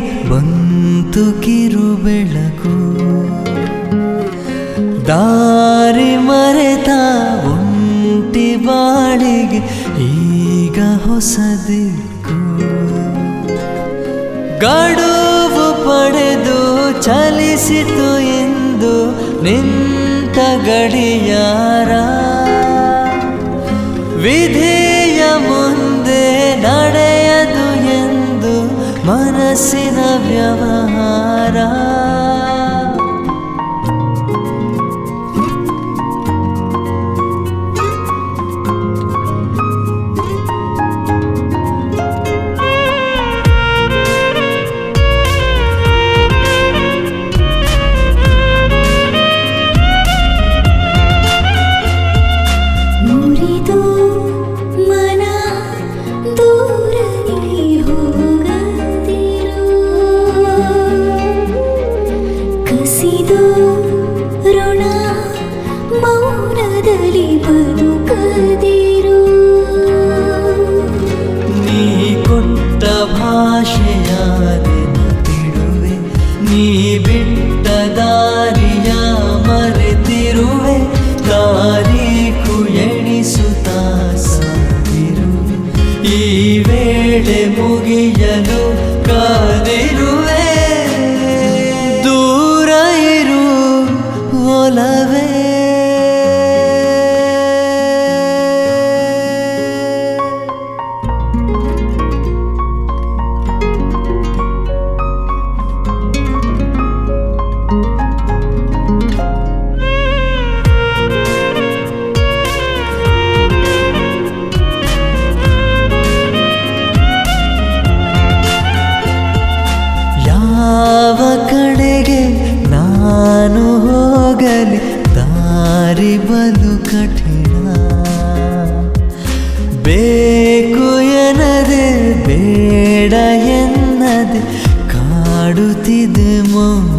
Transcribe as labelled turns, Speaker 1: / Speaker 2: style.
Speaker 1: ಬಂತು ಕಿರು ಬೆಳಕು. ದಾರಿ ಮರೆತ ಒಂಟಿ ಬಾಳಿಗೆ ಈಗ ಹೊಸ ದಿಕ್ಕು. ಗಡುವು ಪಡೆದು ಚಲಿಸಿತು ಎಂದು ನಿಂತ ಗಡಿಯಾರ. ವಿಧಿಯ ಮುಂದೆ ನಡೆಯದು ಎಂದು ಮನಸ್ಸಿನ ವ್ಯವಹಾರ.
Speaker 2: ಋಣ ಮೌನದಲ್ಲಿ ಬದುಕದಿರು.
Speaker 1: ನೀ ಕೊಟ್ಟ ಭಾಷೆಯ ನೆನಪಿಡುವೆ, ನೀ ಬಿಟ್ಟ ದಾರಿಯ ಮರೆತಿರುವೆ. ತಾರೀಕು ಎಣಿಸುತ್ತಾ ಸಾಗಿರುವೆ, ಈ ವೇಳೆ ಮುಗಿಯಲು ಕಾದಿರುವೆ. ಒಲವೇ ಯಾವ ಕಡೆಗೆ ನಾನು ಹೋಗಲಿ ದಾರಿ ಬಲು ಕಠಿಣ. ಬೇಕು ಎನ್ನದೆ ಬೇಡ ಎನ್ನದೆ ಕಾಡುತ್ತಿದೆ ಮೌನ.